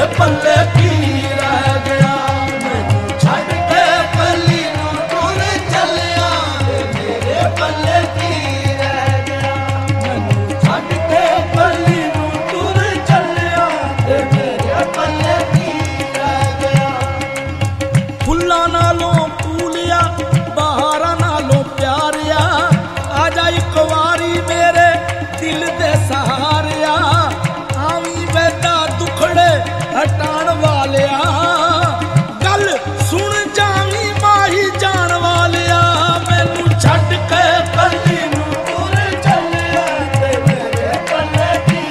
पल्ले की रह गया मैनू छड़ के पल्ली नूं तुर चलिया मेरे पल्ले की रह गया मैनू छड़ के पल्ली नूं तुर चलिया मेरे पल्ले की रह गया फुल्लां नालों फूलिया बहारां नालों प्यारिया आ जा इक वारी मेरे दिल दे सहारिया आवी वैदा दुखड़े हटाण वालिया गल सुन जावी माही जान वालिया मैनू छड्ड के पल्ली नूं तुर चलिया ते मेरे पल्ले की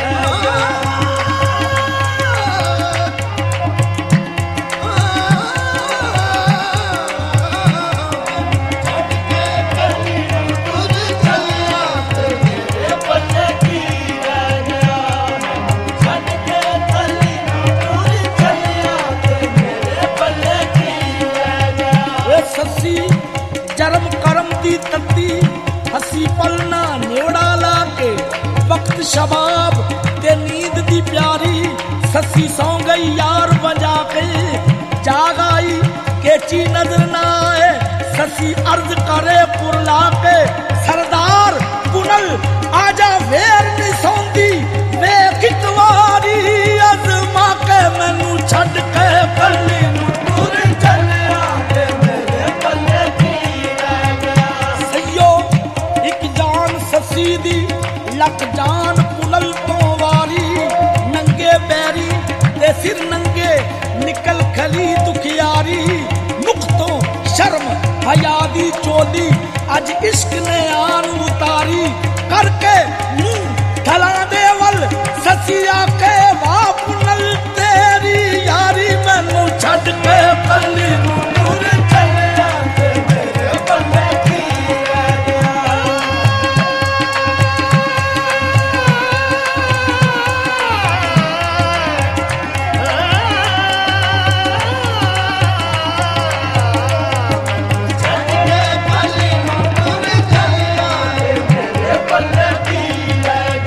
छड्ड के पल्ली नूं तुर चलिया ते मेरे पल्ले की रह गया छड्ड के पल्ली नूं तुर चलिया ते मेरे पल्ले की रह गया ए सस्सी जरम करम दी तत्ती हसी पलना नेवड़ा ला के वक्त शबाब ते नींद दी प्यारी सस्सी सौ गई यार बजा के जाग आई केची नजर ना आए सस्सी अर्ज करे पुरला के सरदार पुनल आजा वेर नहीं सौंदी वेख इक वारी अज़मा के मैनू छड्ड के पल्ली नूं तुर चलिया ते मेरे पल्ले की रह गया सैयो इक जान सस्सी दी लक जान पुनल तो वारी नंगे पैरी ते सिर नंगे निकल खली दुखियारी मुख तो शर्म हया दी चोली अज इश्क ने आन उतारी करके मुंह ढला दे वल ससिया के वाह पुनल तेरी यारी मैनू छड्ड के पल्ली नूं तुर चलिया ते मेरे पल्ले की रह गया छड्ड के पल्ली नूं तुर चलिया ते मेरे पल्ले की रह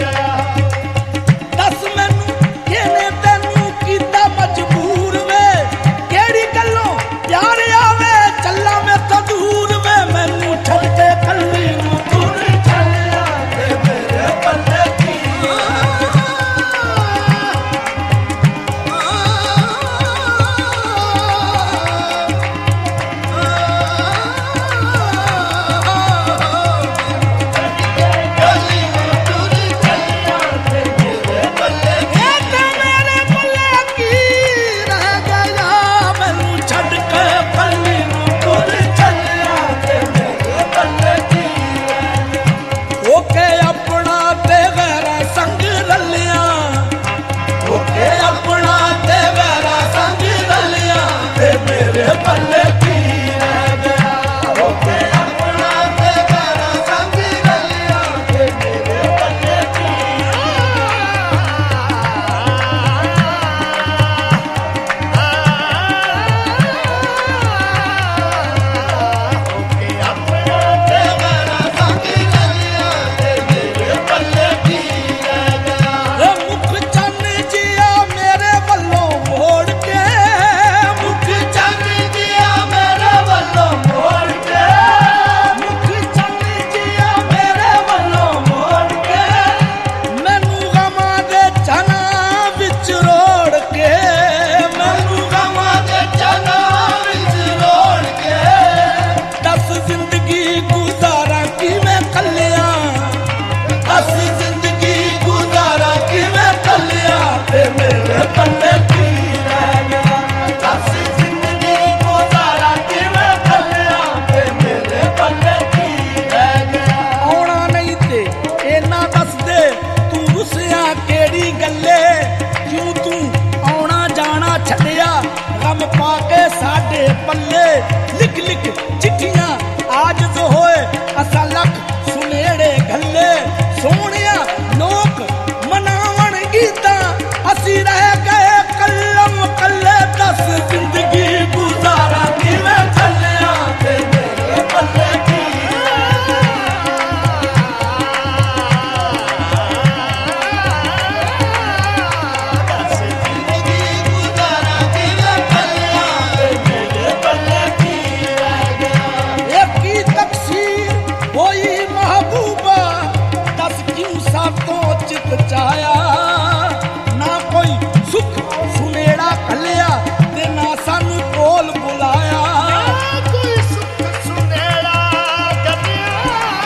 बुलाया ना कोई सुख सुनेड़ा कलिया ते ना सानू कोल बुलाया कोई सुख सुनेड़ा कलिया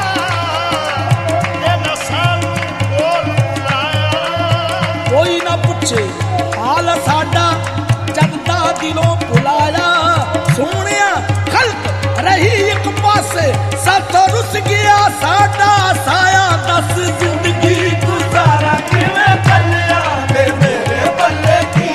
ते ना सानू कोल बुलाया कोई ना पूछे हाल साडा जगदा दिलों बुलाया सोनिया खल्क रही एक पासे सत रुस गया साडा साया दस जिंदगी गुजारा किवें कलिया ते मेरे बल्ले की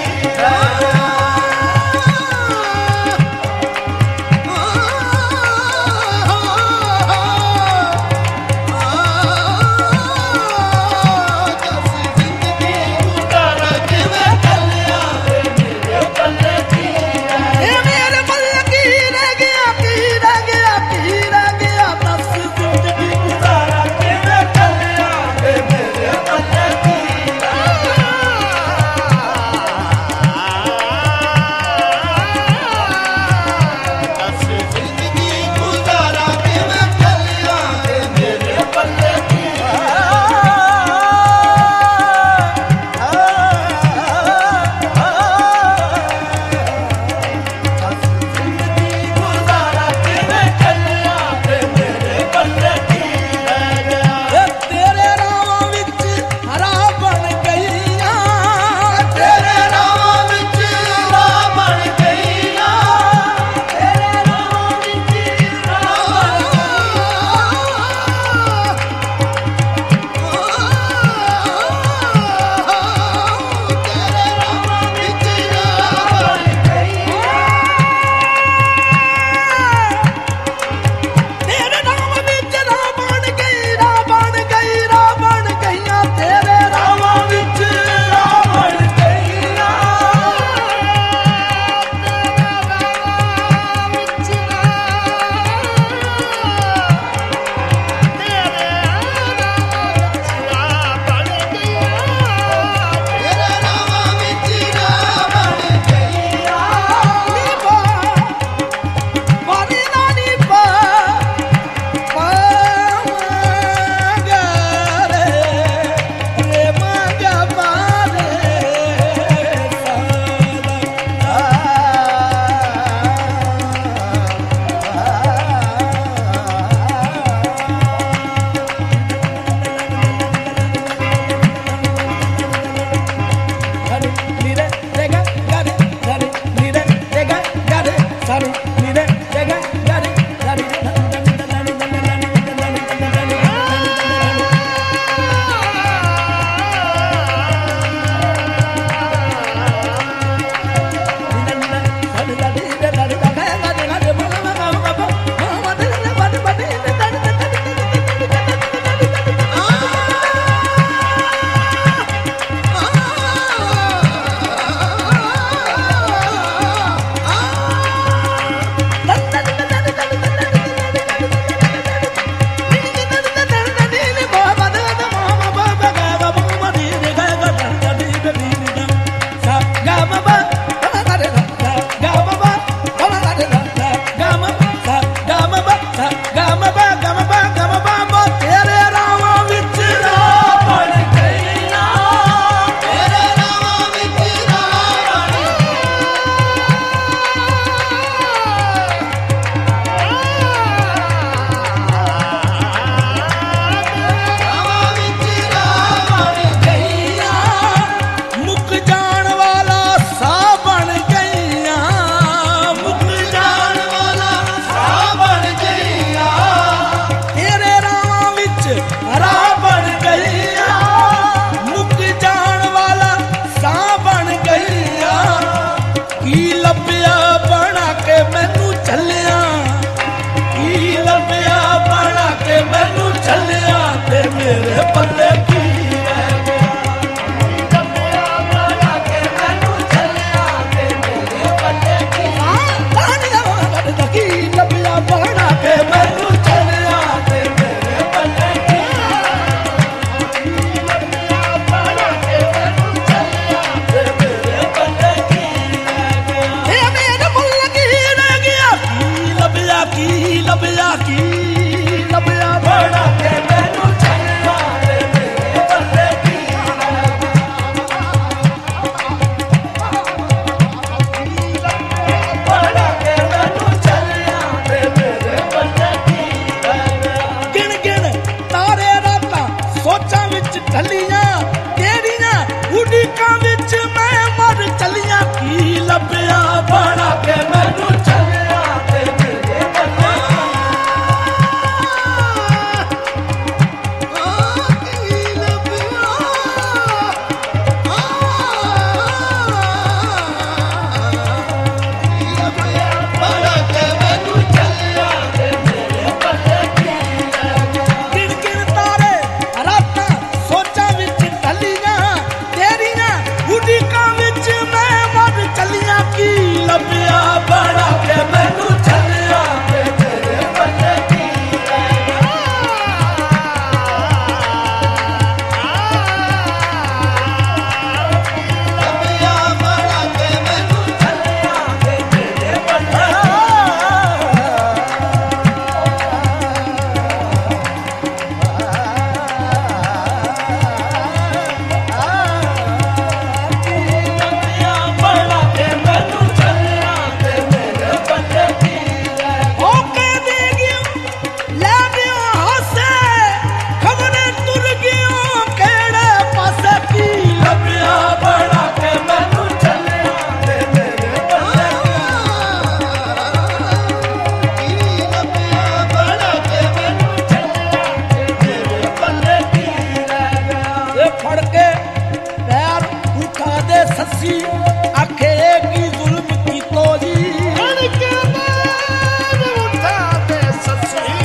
ससी आखे की जुल्म की तो जी के बार उठा दे ससी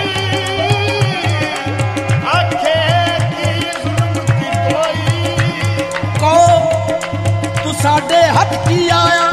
आखे की जुल्म की तोई को तू साडे हथ की आया